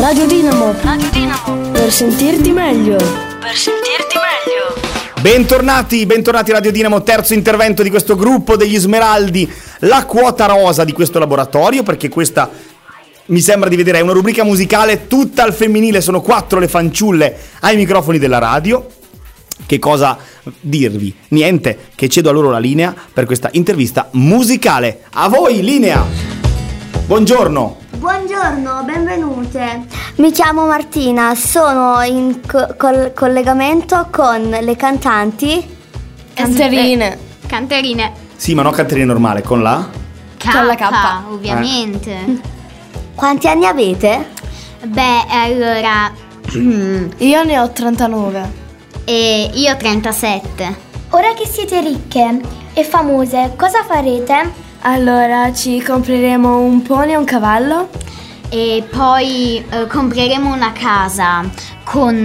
Radio Dinamo. Per sentirti meglio. Bentornati Radio Dinamo, terzo intervento di questo gruppo degli Smeraldi, la quota rosa di questo laboratorio, perché questa mi sembra di vedere è una rubrica musicale tutta al femminile, sono 4 le fanciulle ai microfoni della radio. Che cosa dirvi? Niente, che cedo a loro la linea per questa intervista musicale. A voi linea! Buongiorno! Buongiorno, benvenute. Mi chiamo Martina, sono in collegamento con le cantanti Canterine. Sì, ma non canterine normale, con la? Con la K. Ovviamente. Quanti anni avete? Beh, allora Io ne ho 39. e io 37. Ora che siete ricche e famose, cosa farete? Allora ci compreremo un pony e un cavallo. E poi compreremo una casa con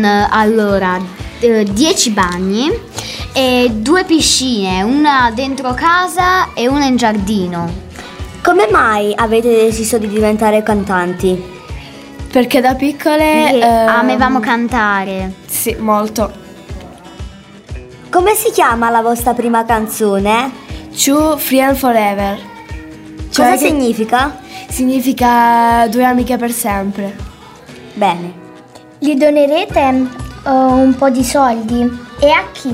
10 bagni e 2 piscine, una dentro casa e una in giardino. Come mai avete deciso di diventare cantanti? Perché da piccole Perché amavamo cantare. Sì, molto. Come si chiama la vostra prima canzone? True Free and Forever. Cosa Cioè che significa? significa 2 amiche per sempre. Bene. Gli donerete un po' di soldi? E a chi?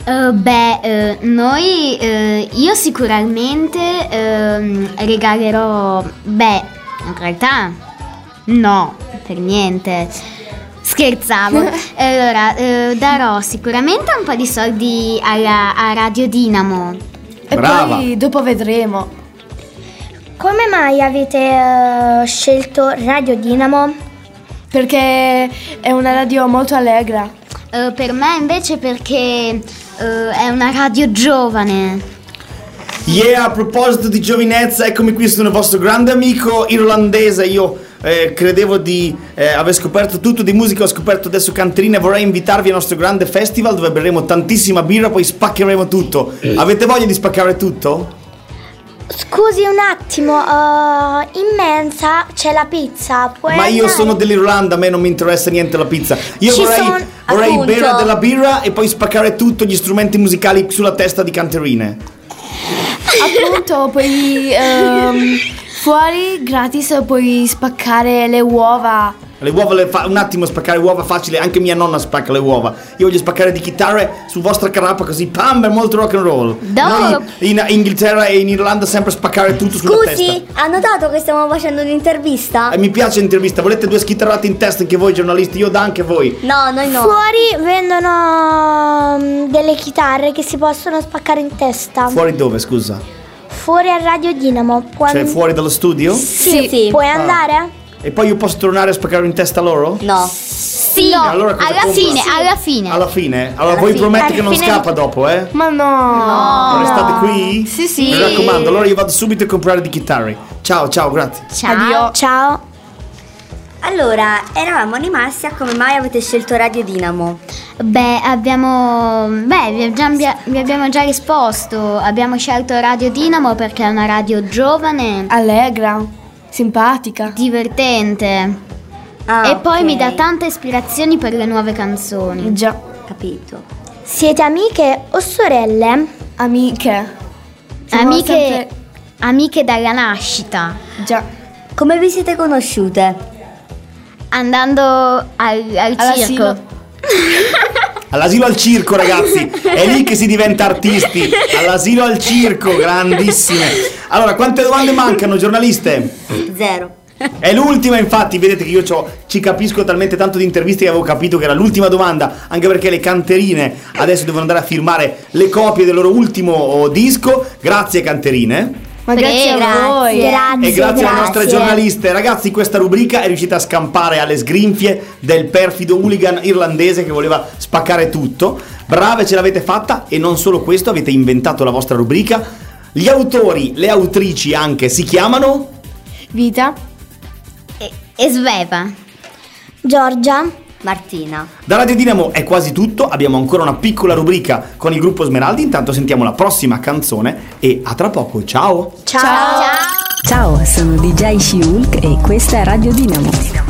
Io sicuramente regalerò, in realtà no, per niente, scherzavo. Allora, darò sicuramente un po' di soldi a Radio Dinamo. E Brava. poi dopo vedremo. Come mai avete scelto Radio Dinamo? Perché è una radio molto allegra. Per me invece perché è una radio giovane. Yeah, a proposito di giovinezza, eccomi qui, sono il vostro grande amico irlandese. Io credevo di aver scoperto tutto di musica, ho scoperto adesso canterine. Vorrei invitarvi al nostro grande festival dove berremo tantissima birra, poi spaccheremo tutto. Avete voglia di spaccare tutto? Scusi un attimo, in mensa c'è la pizza. Ma io sono dell'Irlanda, a me non mi interessa niente la pizza. Io vorrei appunto. bere della birra e poi spaccare tutto gli strumenti musicali sulla testa di canterine. Appunto, poi fuori gratis puoi spaccare le uova. Le uova un attimo, spaccare uova facile, anche mia nonna spacca le uova. Io voglio spaccare di chitarre su vostra carappa così, pam, è molto rock and roll. Noi in Inghilterra e in Irlanda sempre spaccare tutto sulla testa. Scusi, ha notato che stiamo facendo un'intervista? Mi piace l'intervista, volete 2 schitarrate in testa anche voi giornalisti, io da anche voi. No, noi no. Fuori vendono delle chitarre che si possono spaccare in testa. Fuori dove, scusa? Fuori a Radio Dinamo. Cioè fuori dallo studio? Sì. Puoi andare? E poi io posso tornare a spaccare in testa loro? No. Sì, Allora cosa alla compro? fine. Alla fine? Allora voi promettete che non scappa dopo, eh? Ma no. Restate qui? Sì. Mi raccomando, allora io vado subito a comprare di chitarre. Ciao, grazie. Ciao. Ciao. Allora, eravamo rimasti a come mai avete scelto Radio Dinamo. Vi abbiamo già risposto. Abbiamo scelto Radio Dinamo perché è una radio giovane, Allegra, simpatica. divertente. Ah, E poi ok. mi dà tante ispirazioni per le nuove canzoni. Già. Capito. Siete amiche o sorelle? Amiche. Siamo sempre- Amiche dalla nascita. Già. Come vi siete conosciute? Andando al All'asilo. circo. All'asilo al circo, ragazzi, è lì che si diventa artisti. All'asilo al circo, grandissime. Allora, quante domande mancano, giornaliste? 0. È l'ultima, infatti, vedete che io ci capisco talmente tanto di interviste che avevo capito che era l'ultima domanda, anche perché le canterine adesso devono andare a firmare le copie del loro ultimo disco. Grazie canterine. Ma grazie a voi. Grazie. E grazie alle nostre giornaliste. Ragazzi, questa rubrica è riuscita a scampare alle sgrinfie del perfido hooligan irlandese che voleva spaccare tutto. Brave, ce l'avete fatta. E non solo questo, avete inventato la vostra rubrica. Gli autori, le autrici anche, si chiamano Vita. E Sveva. Giorgia. Martina. Da Radio Dinamo è quasi tutto, abbiamo ancora una piccola rubrica con il gruppo Smeraldi, intanto sentiamo la prossima canzone e a tra poco, ciao! Ciao. Ciao, sono DJ She-Hulk e questa è Radio Dinamo.